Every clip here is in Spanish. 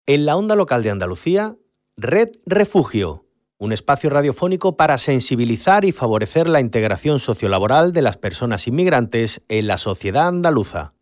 En la onda local de Andalucía, Red Refugio, un espacio radiofónico para sensibilizar y favorecer la integración sociolaboral de las personas inmigrantes en la sociedad andaluza.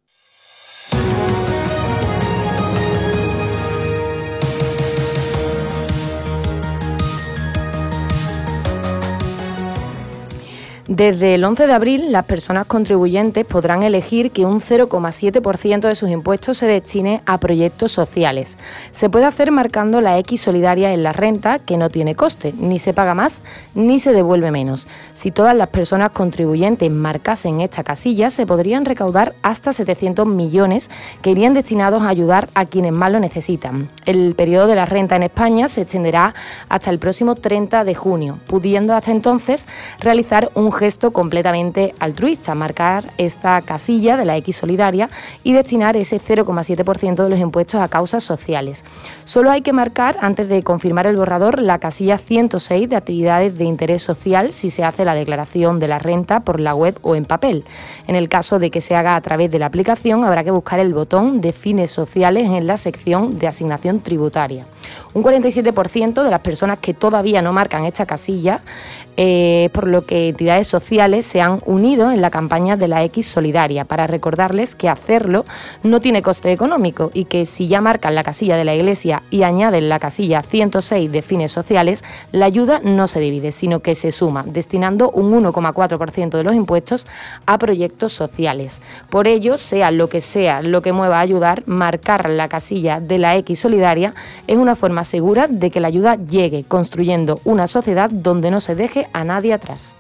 Desde el 11 de abril, las personas contribuyentes podrán elegir que un 0,7% de sus impuestos se destine a proyectos sociales. Se puede hacer marcando la X solidaria en la renta, que no tiene coste, ni se paga más, ni se devuelve menos. Si todas las personas contribuyentes marcasen esta casilla, se podrían recaudar hasta 700 millones que irían destinados a ayudar a quienes más lo necesitan. El periodo de la renta en España se extenderá hasta el próximo 30 de junio, pudiendo hasta entonces realizar un gesto completamente altruista, marcar esta casilla de la X solidaria y destinar ese 0,7% de los impuestos a causas sociales. Solo hay que marcar, antes de confirmar el borrador, la casilla 106 de actividades de interés social si se hace la declaración de la renta por la web o en papel. En el caso de que se haga a través de la aplicación, habrá que buscar el botón de fines sociales en la sección de asignación tributaria. Un 47% de las personas que todavía no marcan esta casilla, por lo que entidades sociales se han unido en la campaña de la X solidaria para recordarles que hacerlo no tiene coste económico y que si ya marcan la casilla de la Iglesia y añaden la casilla 106 de fines sociales, la ayuda no se divide, sino que se suma, destinando un 1,4% de los impuestos a proyectos sociales. Por ello, sea lo que mueva a ayudar, marcar la casilla de la X solidaria es una forma segura de que la ayuda llegue, construyendo una sociedad donde no se deje a nadie atrás.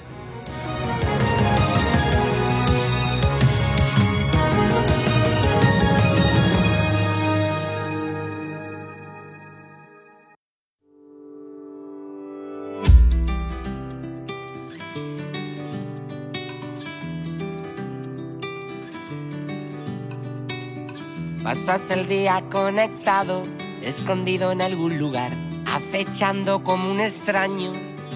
Pasas el día conectado, escondido en algún lugar, acechando como un extraño,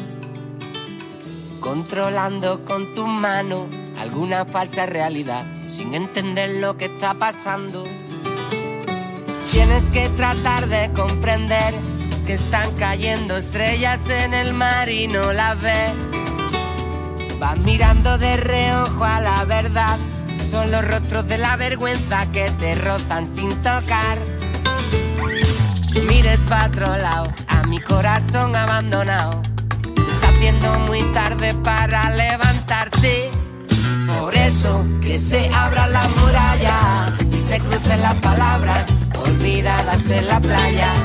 controlando con tu mano alguna falsa realidad, sin entender lo que está pasando. Tienes que tratar de comprender que están cayendo estrellas en el mar y no las ves. Vas mirando de reojo a la verdad, son los rostros de la vergüenza que te rozan sin tocar. Mires pa' otro lado, a mi corazón abandonado. Se está haciendo muy tarde para levantarte. Por eso que se abra la muralla y se crucen las palabras olvidadas en la playa.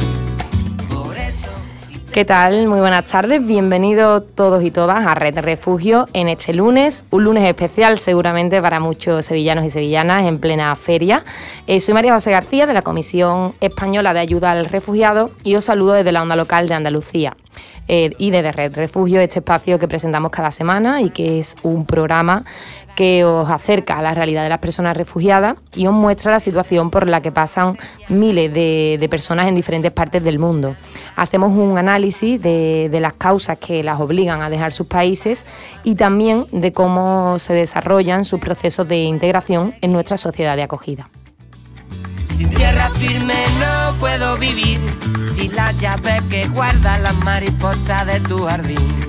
¿Qué tal? Muy buenas tardes, bienvenidos todos y todas a Red Refugio en este lunes, un lunes especial seguramente para muchos sevillanos y sevillanas en plena feria. Soy María José García de la Comisión Española de Ayuda al Refugiado y os saludo desde la onda local de Andalucía y desde Red Refugio, este espacio que presentamos cada semana y que es un programa que os acerca a la realidad de las personas refugiadas y os muestra la situación por la que pasan miles de personas en diferentes partes del mundo. Hacemos un análisis de las causas que las obligan a dejar sus países y también de cómo se desarrollan sus procesos de integración en nuestra sociedad de acogida. Sin tierra firme no puedo vivir, sin la llave que guarda las mariposas de tu jardín.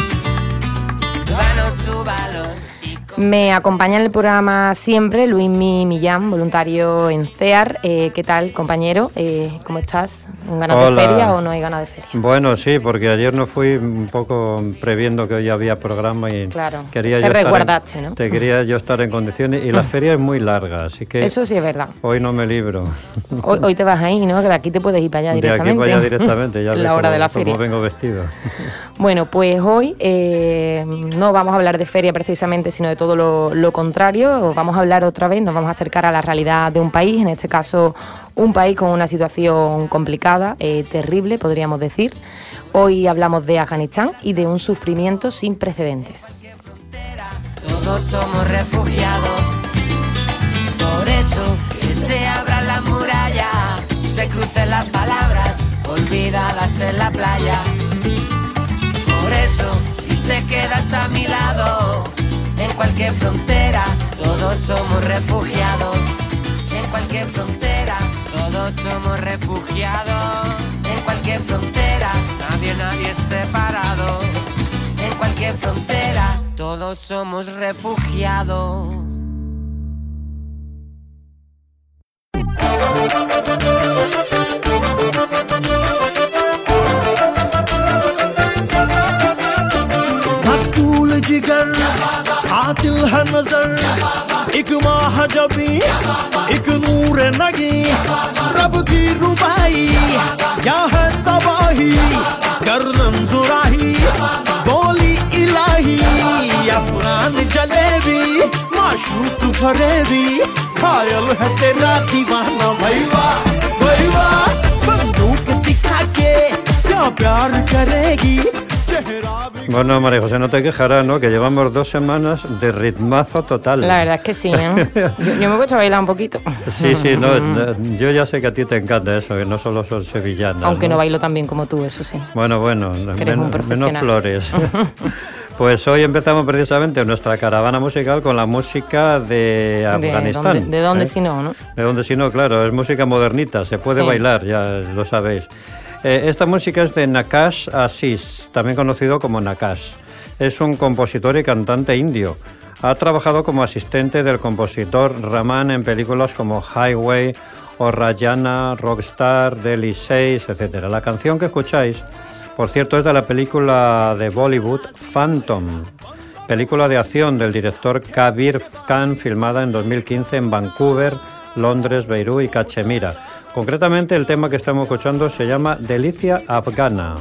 Danos tu valor. Me acompaña en el programa siempre Luismi Millán, voluntario en CEAR. ¿Qué tal, compañero? ¿Cómo estás? ¿Con ganas de feria o no hay ganas de feria? Bueno, sí, porque ayer no fui un poco previendo que hoy había programa y claro, quería te resguardaste, ¿no? Quería yo estar en condiciones y la feria es muy larga, así que... Eso sí es verdad. Hoy no me libro. Hoy te vas ahí, ¿no? Que de aquí te puedes ir para allá directamente. De aquí para allá directamente, ya la hora de la feria. Como vengo vestido. Bueno, pues hoy no vamos a hablar de feria precisamente, sino de todo lo contrario. Vamos a hablar otra vez, nos vamos a acercar a la realidad de un país, en este caso un país con una situación complicada, terrible, podríamos decir. Hoy hablamos de Afganistán y de un sufrimiento sin precedentes. Todos somos refugiados, por eso que se abra la muralla y se crucen las palabras olvidadas en la playa. Por eso, si te quedas a mi lado, en cualquier frontera, todos somos refugiados. En cualquier frontera, todos todos somos refugiados. En cualquier frontera, nadie es separado. En cualquier frontera, todos somos refugiados. मकतूल जिगर आतिल है नजर एक महाजबी एक नूर नगी रब की रुबाई क्या है तबाही गर्दन जुराही बोली इलाही अफगान जलेबी माशूक फरेबी खायल है तेरा दीवाना भैया भैया बंदूक दिखा के क्या प्यार करेगी. Bueno, María José, no te quejarás, ¿no? Que llevamos 2 semanas de ritmazo total. La verdad es que sí, ¿eh? Yo me he puesto a bailar un poquito. Sí, no, yo ya sé que a ti te encanta eso, que no solo son sevillanas. Aunque no bailo tan bien como tú, eso sí. Bueno, menos flores. Pues hoy empezamos precisamente nuestra caravana musical con la música de Afganistán. ¿De dónde si no, no? De dónde si no, claro, es música modernita, se puede bailar, ya lo sabéis. Esta música es de Naqash Aziz, también conocido como Naqash. Es un compositor y cantante indio. Ha trabajado como asistente del compositor Rahman en películas como Highway o Rayana, Rockstar, Delhi 6, etc. La canción que escucháis, por cierto, es de la película de Bollywood Phantom, película de acción del director Kabir Khan, filmada en 2015 en Vancouver, Londres, Beirut y Cachemira. Concretamente, el tema que estamos escuchando se llama Delicia Afgana.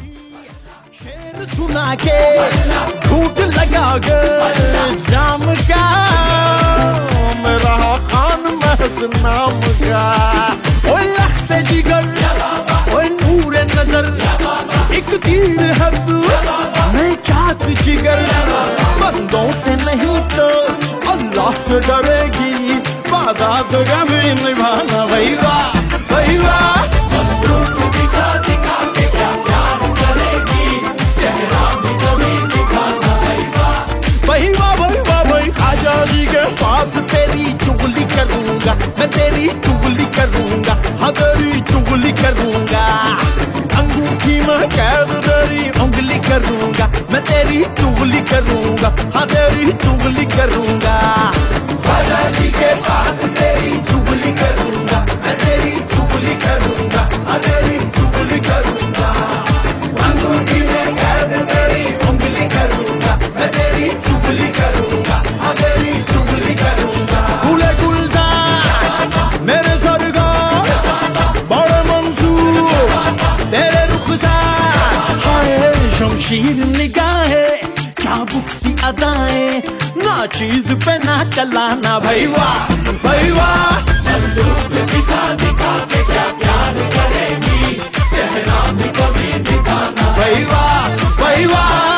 तेरी चुगली करूंगा मैं तेरी चुगली करूंगा हाँ तेरी चुगली करूंगा अंगूठी में कैद तेरी उंगली करूंगा मैं तेरी चुगली करूंगा हाँ तेरी चुगली करूंगा ख्वाजा जी के पास तेरी चुगली करूंगा मैं तेरी चुगली करूंगा हाँ तेरी चुगली करूंगा अंगूठी में कैद तेरी उंगली करूंगा मैं तेरी चुगली करूंगा हाँ तेरी चुगली करूंगा फूले गुलजार मेरे सरगार बड़े मंसूर तेरे रुखसार हाय शमशीर निगाहें चाबुक सी अदाएं ना चीज पे ना चलाना भैया भैया बंदूक दिखा दिखा के क्या प्यार करेगी चेहरा भी कभी दिखाना भैया भैया.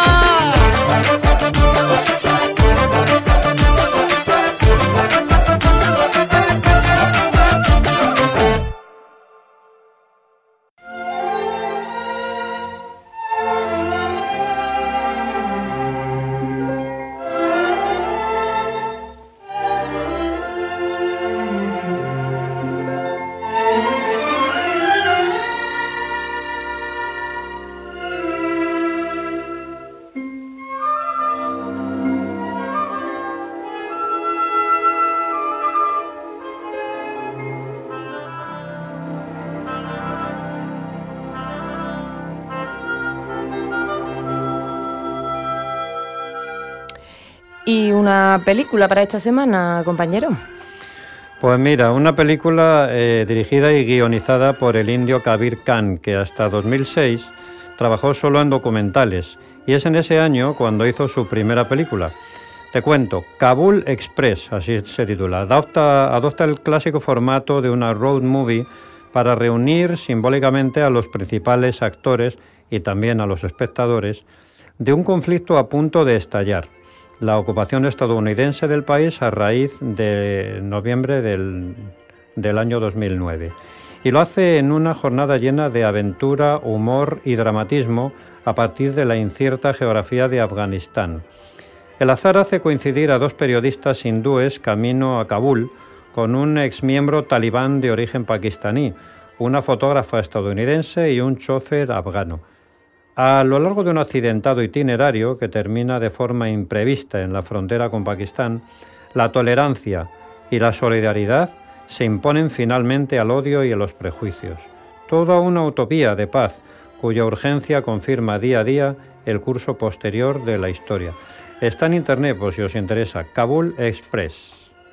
¿Y una película para esta semana, compañero? Pues mira, una película dirigida y guionizada por el indio Kabir Khan, que hasta 2006 trabajó solo en documentales, y es en ese año cuando hizo su primera película. Te cuento, Kabul Express, así se titula, adopta el clásico formato de una road movie para reunir simbólicamente a los principales actores y también a los espectadores de un conflicto a punto de estallar, la ocupación estadounidense del país a raíz de noviembre del año 2009. Y lo hace en una jornada llena de aventura, humor y dramatismo a partir de la incierta geografía de Afganistán. El azar hace coincidir a dos periodistas hindúes camino a Kabul con un exmiembro talibán de origen pakistaní, una fotógrafa estadounidense y un chofer afgano. A lo largo de un accidentado itinerario que termina de forma imprevista en la frontera con Pakistán, la tolerancia y la solidaridad se imponen finalmente al odio y a los prejuicios. Toda una utopía de paz, cuya urgencia confirma día a día el curso posterior de la historia. Está en internet, por si os interesa, Kabul Express.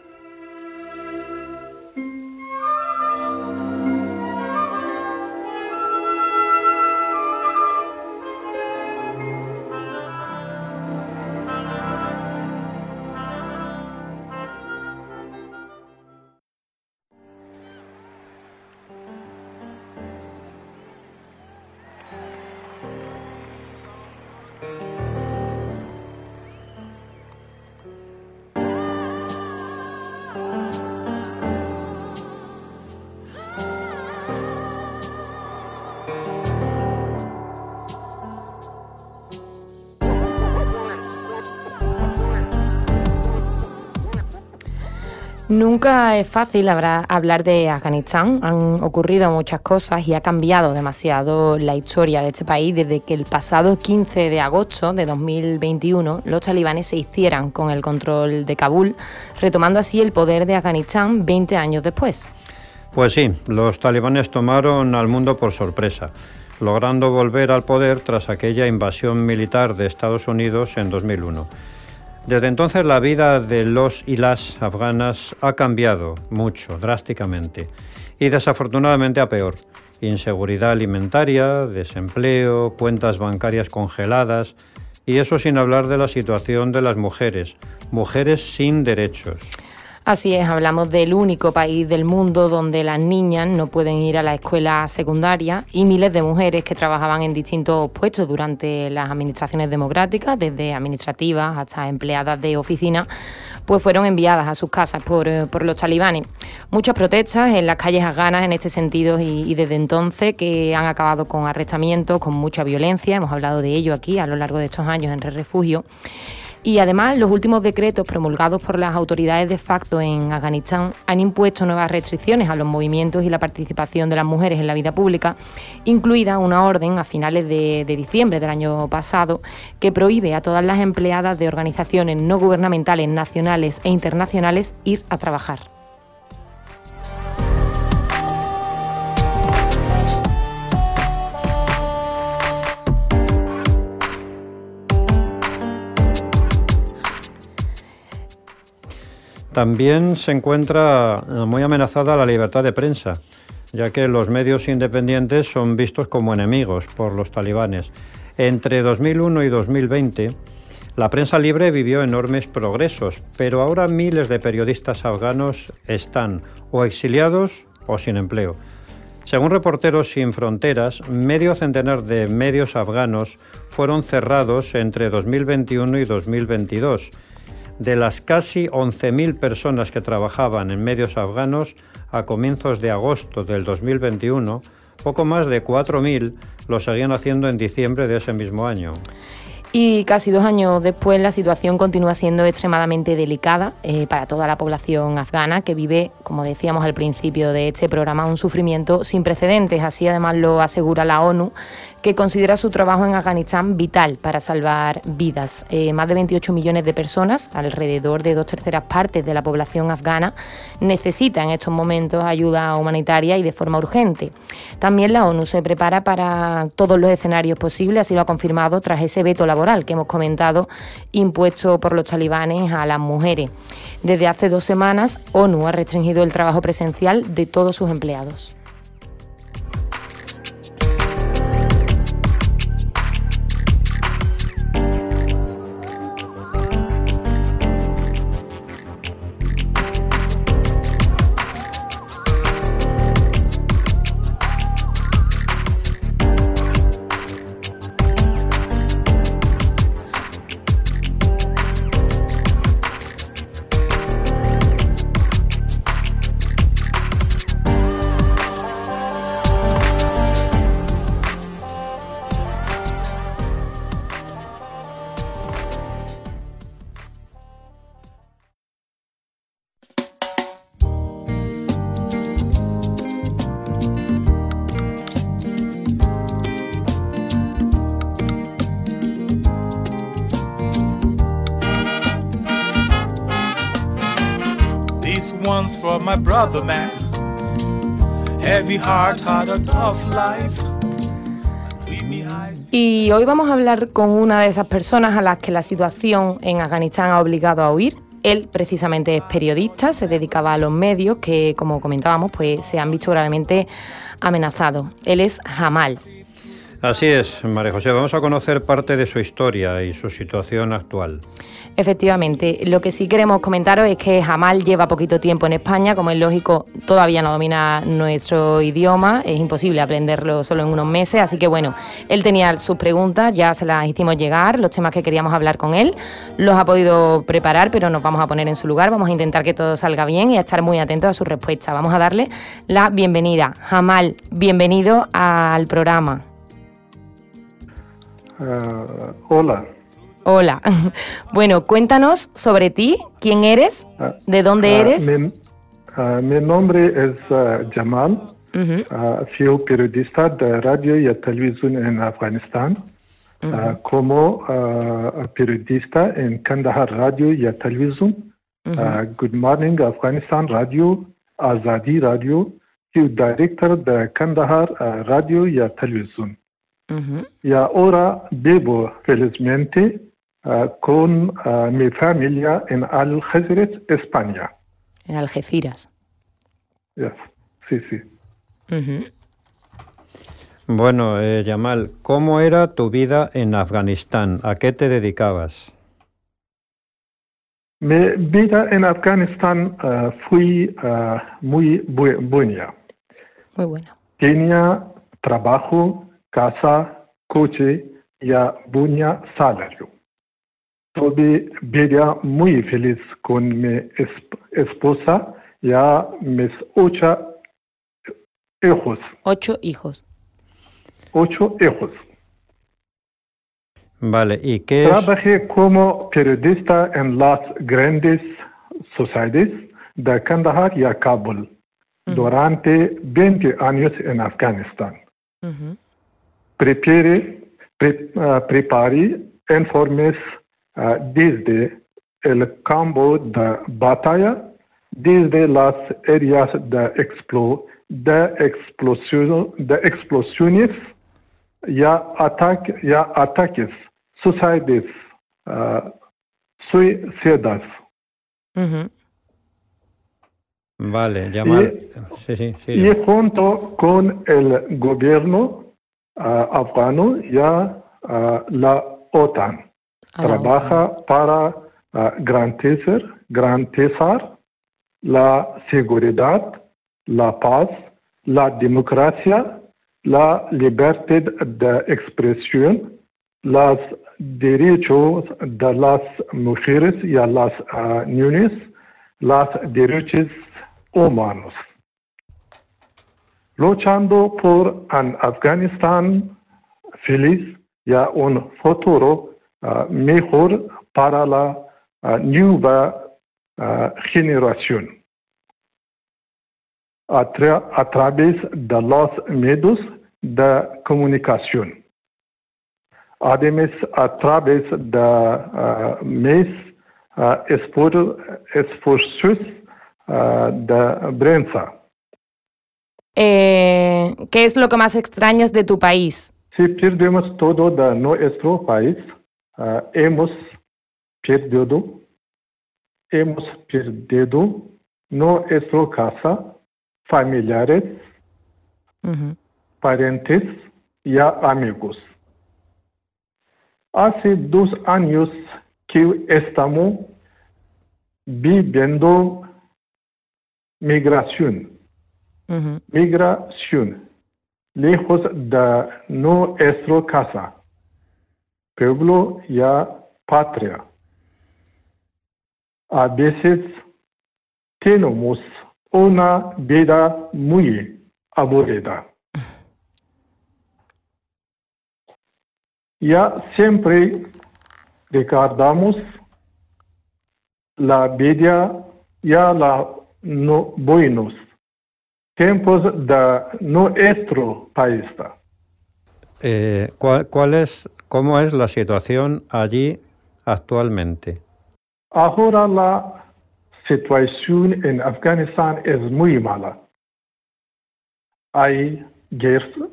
Nunca es fácil hablar de Afganistán. Han ocurrido muchas cosas y ha cambiado demasiado la historia de este país desde que el pasado 15 de agosto de 2021 los talibanes se hicieran con el control de Kabul, retomando así el poder de Afganistán 20 años después. Pues sí, los talibanes tomaron al mundo por sorpresa, logrando volver al poder tras aquella invasión militar de Estados Unidos en 2001. Desde entonces la vida de los y las afganas ha cambiado mucho, drásticamente, y desafortunadamente a peor. Inseguridad alimentaria, desempleo, cuentas bancarias congeladas, y eso sin hablar de la situación de las mujeres sin derechos. Así es, hablamos del único país del mundo donde las niñas no pueden ir a la escuela secundaria y miles de mujeres que trabajaban en distintos puestos durante las administraciones democráticas, desde administrativas hasta empleadas de oficina, pues fueron enviadas a sus casas por los talibanes. Muchas protestas en las calles afganas en este sentido y desde entonces que han acabado con arrestamientos, con mucha violencia. Hemos hablado de ello aquí a lo largo de estos años en Red Refugio. Y además, los últimos decretos promulgados por las autoridades de facto en Afganistán han impuesto nuevas restricciones a los movimientos y la participación de las mujeres en la vida pública, incluida una orden a finales de diciembre del año pasado que prohíbe a todas las empleadas de organizaciones no gubernamentales nacionales e internacionales ir a trabajar. También se encuentra muy amenazada la libertad de prensa, ya que los medios independientes son vistos como enemigos por los talibanes. Entre 2001 y 2020, la prensa libre vivió enormes progresos, pero ahora miles de periodistas afganos están o exiliados o sin empleo. Según Reporteros Sin Fronteras, medio centenar de medios afganos fueron cerrados entre 2021 y 2022. De las casi 11.000 personas que trabajaban en medios afganos a comienzos de agosto del 2021, poco más de 4.000 lo seguían haciendo en diciembre de ese mismo año. Y casi 2 años después la situación continúa siendo extremadamente delicada para toda la población afgana que vive, como decíamos al principio de este programa, un sufrimiento sin precedentes. Así además lo asegura la ONU, que considera su trabajo en Afganistán vital para salvar vidas. Más de 28 millones de personas, alrededor de 2/3 partes de la población afgana, necesita en estos momentos ayuda humanitaria y de forma urgente. También la ONU se prepara para todos los escenarios posibles, así lo ha confirmado tras ese veto laboral que hemos comentado, impuesto por los talibanes a las mujeres. Desde hace 2 semanas, ONU ha restringido el trabajo presencial de todos sus empleados. my brother, man. Heavy heart had a tough life. Y hoy vamos a hablar con una de esas personas a las que la situación en Afganistán ha obligado a huir. Él precisamente es periodista, se dedicaba a los medios que, como comentábamos, pues se han visto gravemente amenazados. Él es Jamal. Así es, María José. Vamos a conocer parte de su historia y su situación actual. Efectivamente, lo que sí queremos comentaros es que Jamal lleva poquito tiempo en España, como es lógico, todavía no domina nuestro idioma, es imposible aprenderlo solo en unos meses, así que bueno, él tenía sus preguntas, ya se las hicimos llegar, los temas que queríamos hablar con él, los ha podido preparar, pero nos vamos a poner en su lugar, vamos a intentar que todo salga bien y a estar muy atentos a su respuesta. Vamos a darle la bienvenida. Jamal, bienvenido al programa. Hola. Hola. Bueno, cuéntanos sobre ti, quién eres, de dónde eres. Mi nombre es Jamal, soy periodista de radio y televisión en Afganistán, como periodista en Kandahar Radio y Televisión, Good Morning Afghanistan Radio, Azadi Radio, soy director de Kandahar Radio y Televisión. Y ahora vivo felizmente con mi familia en Algeciras, España. En Algeciras. Yes. Sí. Bueno, Jamal, ¿cómo era tu vida en Afganistán? ¿A qué te dedicabas? Mi vida en Afganistán fue muy buena. Muy buena. Tenía trabajo, casa, coche y buen salario. Tuve vida muy feliz con mi esposa y mis 8 hijos. 8 hijos. 8 hijos. Vale, ¿y qué es? Trabajé como periodista en las grandes sociedades de Kandahar y Kabul durante 20 años en Afganistán. Preparé informes desde el campo de batalla, desde las áreas de explosiones y ataques suicidas. Vale, Jamal. Sí. Y junto con el gobierno afgano y la OTAN. Trabaja para garantizar la seguridad, la paz, la democracia, la libertad de expresión, los derechos de las mujeres y a las niñas, los derechos humanos. Luchando por un Afganistán feliz y un futuro mejor para la nueva generación. A través de los medios de comunicación. Además, a través de mis esfuerzos de prensa. ¿Qué es lo que más extrañas de tu país? Si perdemos todo de nuestro país, hemos perdido nuestra casa, familiares, parientes y amigos. Hace 2 años que estamos viviendo migración, lejos de nuestra casa, pueblo y patria. A veces tenemos una vida muy aburrida. Ya siempre recordamos la vida y buenos tiempos de nuestro país. ¿Cómo es la situación allí actualmente? Ahora la situación en Afganistán es muy mala. Hay guerra,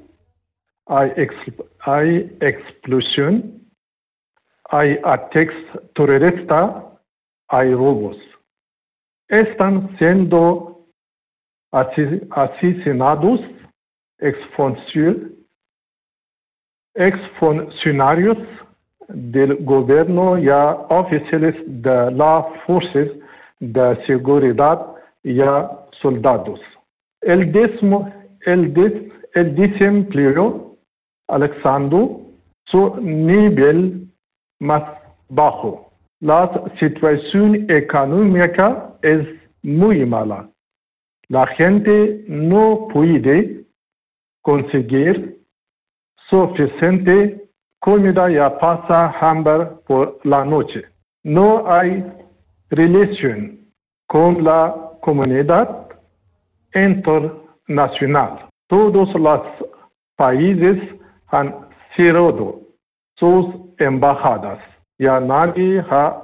hay explosión, hay ataques terroristas, hay robos. Están siendo asesinados exfuncionarios del gobierno y oficiales de las fuerzas de seguridad y soldados. El desempleo alcanzando su nivel más bajo. La situación económica es muy mala. La gente no puede conseguir suficiente comida y pasa hambre por la noche. No hay relación con la comunidad internacional. Todos los países han cerrado sus embajadas. Ya nadie ha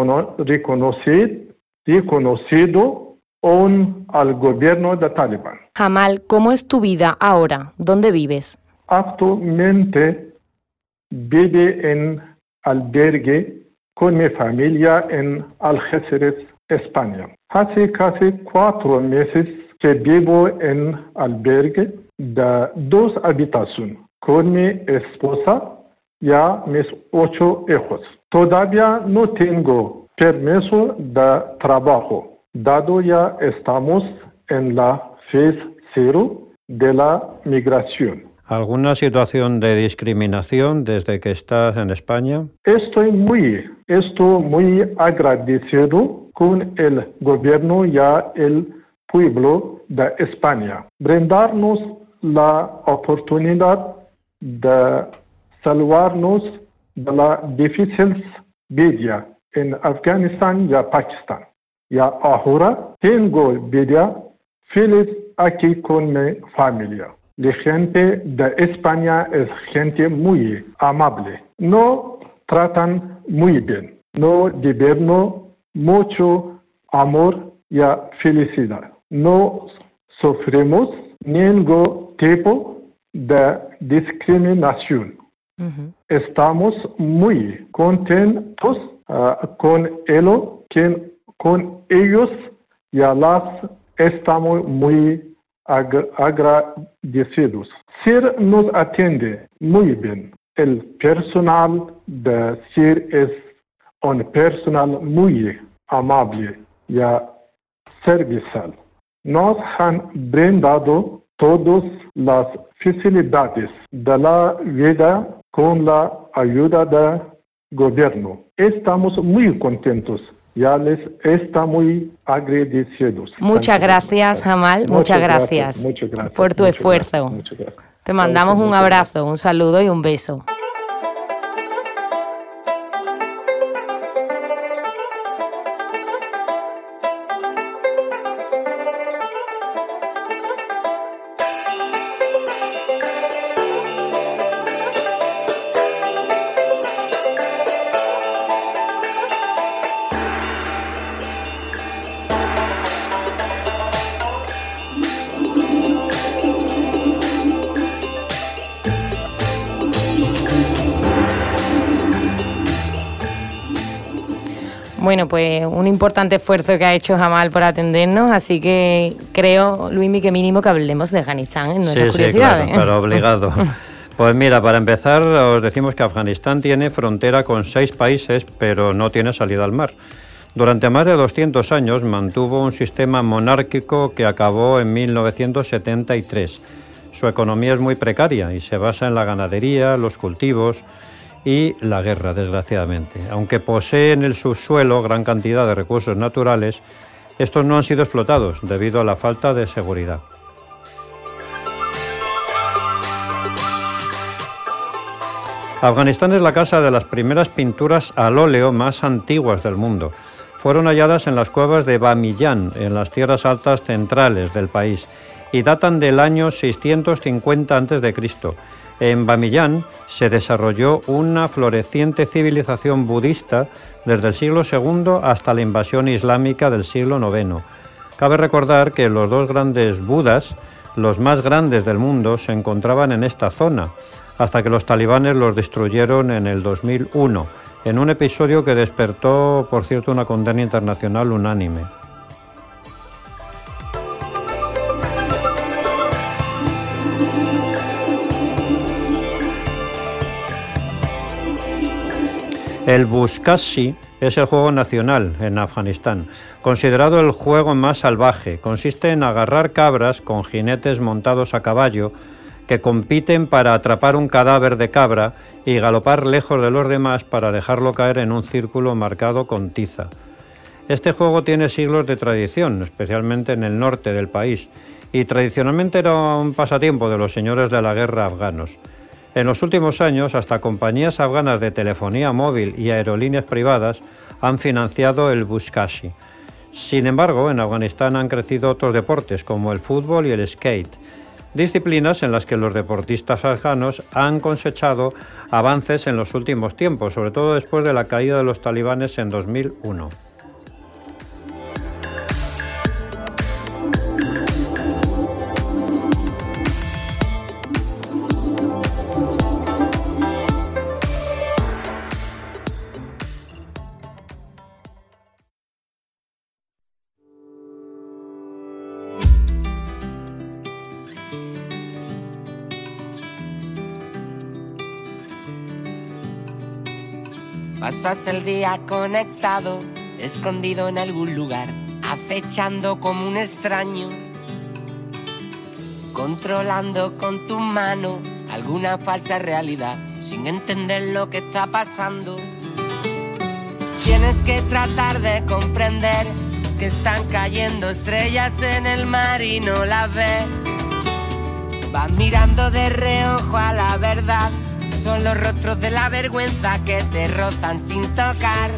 reconocido al gobierno de Talibán. Jamal, ¿cómo es tu vida ahora? ¿Dónde vives? Actualmente vivo en albergue con mi familia en Algeciras, España. Hace casi 4 meses que vivo en albergue de 2 habitaciones con mi esposa y mis 8 hijos. Todavía no tengo permiso de trabajo, dado ya estamos en la fase 0 de la migración. ¿Alguna situación de discriminación desde que estás en España? Estoy muy agradecido con el gobierno y el pueblo de España. Brindarnos la oportunidad de salvarnos de la difícil vida en Afganistán y Pakistán. Y ahora tengo vida feliz aquí con mi familia. La gente de España es gente muy amable. Nos tratan muy bien. Nos divertimos mucho amor y felicidad. No sufrimos ningún tipo de discriminación. Estamos muy contentos con ellos y estamos muy agradecidos. CIR nos atiende muy bien. El personal de CIR es un personal muy amable y servicial. Nos han brindado todas las facilidades de la vida con la ayuda del gobierno. Estamos muy contentos. Ya les está muy agradecidos. Muchas gracias, Jamal. Muchas gracias por tu esfuerzo. Te mandamos un abrazo, un saludo y un beso. Bueno, pues un importante esfuerzo que ha hecho Jamal por atendernos, así que creo, Luismi, que mínimo que hablemos de Afganistán en nuestras curiosidades. Sí, claro, pero obligado. Pues mira, para empezar os decimos que Afganistán tiene frontera con 6 países, pero no tiene salida al mar. Durante más de 200 años mantuvo un sistema monárquico que acabó en 1973. Su economía es muy precaria y se basa en la ganadería, los cultivos y la guerra, desgraciadamente. Aunque posee en el subsuelo gran cantidad de recursos naturales, estos no han sido explotados debido a la falta de seguridad. Afganistán es la casa de las primeras pinturas al óleo más antiguas del mundo. Fueron halladas en las cuevas de Bamiyan, en las tierras altas centrales del país, y datan del año 650 a.C. En Bamiyan se desarrolló una floreciente civilización budista desde el siglo II hasta la invasión islámica del siglo IX. Cabe recordar que los dos grandes Budas, los más grandes del mundo, se encontraban en esta zona, hasta que los talibanes los destruyeron en el 2001, en un episodio que despertó, por cierto, una condena internacional unánime. El Buzkashi es el juego nacional en Afganistán, considerado el juego más salvaje. Consiste en agarrar cabras con jinetes montados a caballo que compiten para atrapar un cadáver de cabra y galopar lejos de los demás para dejarlo caer en un círculo marcado con tiza. Este juego tiene siglos de tradición, especialmente en el norte del país, y tradicionalmente era un pasatiempo de los señores de la guerra afganos. En los últimos años, hasta compañías afganas de telefonía móvil y aerolíneas privadas han financiado el Buzkashi. Sin embargo, en Afganistán han crecido otros deportes como el fútbol y el skate, disciplinas en las que los deportistas afganos han cosechado avances en los últimos tiempos, sobre todo después de la caída de los talibanes en 2001. Pasas el día conectado, escondido en algún lugar, acechando como un extraño, controlando con tu mano alguna falsa realidad, sin entender lo que está pasando. Tienes que tratar de comprender que están cayendo estrellas en el mar y no las ves. Vas mirando de reojo a la verdad. Son los rostros de la vergüenza que te rozan sin tocar.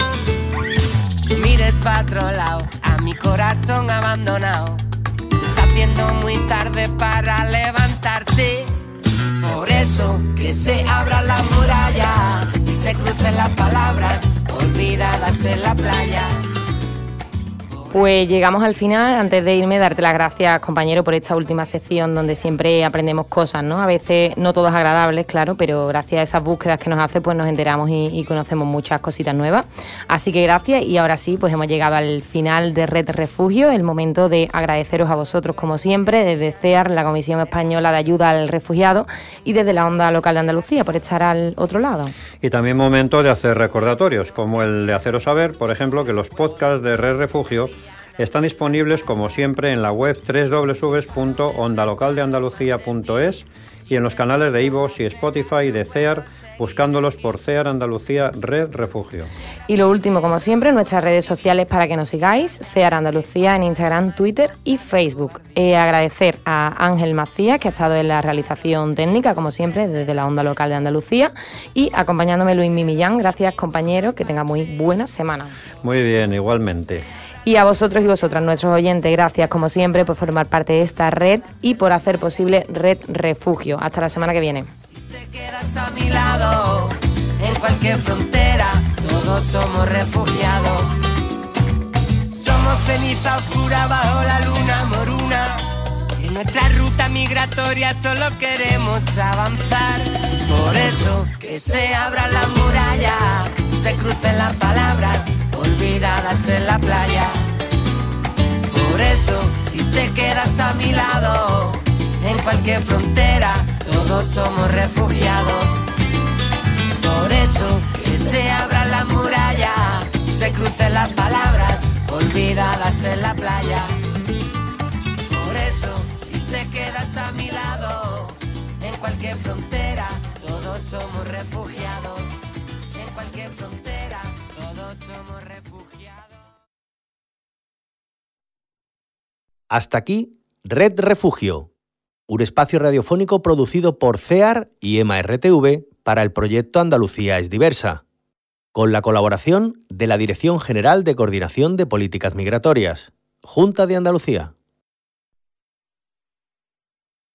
Mires pa' otro lado, a mi corazón abandonado. Se está haciendo muy tarde para levantarte. Por eso que se abra la muralla y se crucen las palabras olvidadas en la playa. Pues llegamos al final. Antes de irme, darte las gracias, compañero, por esta última sección donde siempre aprendemos cosas, ¿no? A veces no todas agradables, claro, pero gracias a esas búsquedas que nos hace, pues nos enteramos y conocemos muchas cositas nuevas. Así que gracias, y ahora sí, pues hemos llegado al final de Red Refugio, el momento de agradeceros a vosotros, como siempre, desde CEAR, la Comisión Española de Ayuda al Refugiado, y desde la Onda Local de Andalucía, por estar al otro lado. Y también momento de hacer recordatorios, como el de haceros saber, por ejemplo, que los podcasts de Red Refugio están disponibles, como siempre, en la web www.ondalocaldeandalucía.es y en los canales de iVoox y Spotify de CEAR, buscándolos por CEAR Andalucía Red Refugio. Y lo último, como siempre, nuestras redes sociales para que nos sigáis: CEAR Andalucía en Instagram, Twitter y Facebook. Agradecer a Ángel Macías, que ha estado en la realización técnica, como siempre, desde la Onda Local de Andalucía, y acompañándome Luis Millán. Gracias, compañeros, que tenga muy buena semana. Muy bien, igualmente. Y a vosotros y vosotras, nuestros oyentes, gracias como siempre por formar parte de esta red y por hacer posible Red Refugio. Hasta la semana que viene. Si te quedas a mi lado, en cualquier frontera, todos somos refugiados. Somos ceniza oscura bajo la luna moruna. En nuestra ruta migratoria solo queremos avanzar. Por eso que se abra la muralla, se crucen las palabras olvidadas en la playa. Por eso, si te quedas a mi lado, en cualquier frontera, todos somos refugiados. Por eso, que se abra la muralla, se crucen las palabras olvidadas en la playa. Por eso, si te quedas a mi lado, en cualquier frontera, todos somos refugiados. En cualquier frontera, todos somos refugiados. Hasta aquí, Red Refugio, un espacio radiofónico producido por CEAR y EMA-RTV para el proyecto Andalucía es diversa, con la colaboración de la Dirección General de Coordinación de Políticas Migratorias, Junta de Andalucía.